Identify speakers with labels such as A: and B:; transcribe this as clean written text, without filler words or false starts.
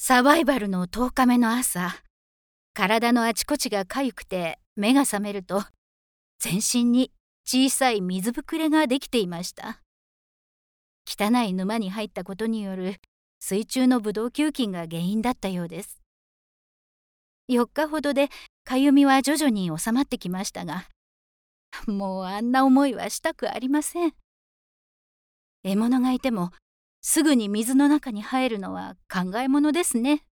A: サバイバルの10日目の朝、体のあちこちがかゆくて目が覚めると、全身に小さい水ぶくれができていました。汚い沼に入ったことによる水中のブドウ球菌が原因だったようです。4日ほどでかゆみは徐々に収まってきましたが、もうあんな思いはしたくありません。獲物がいてもすぐに水の中に入るのは考えものですね。